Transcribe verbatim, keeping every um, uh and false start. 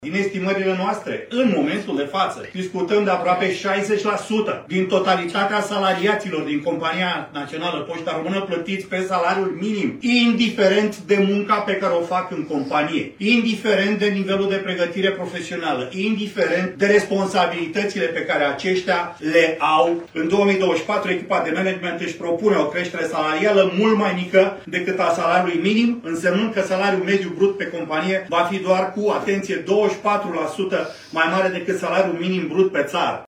Din estimările noastre, în momentul de față, discutăm de aproape șaizeci la sută din totalitatea salariaților din Compania Națională Poșta Română plătiți pe salariul minim, indiferent de munca pe care o fac în companie, indiferent de nivelul de pregătire profesională, indiferent de responsabilitățile pe care aceștia le au. În două mii douăzeci și patru, echipa de management își propune o creștere salarială mult mai mică decât a salariului minim, însemnând că salariul mediu brut pe companie va fi doar cu, atenție, douăzeci și patru la sută mai mare decât salariul minim brut pe țară.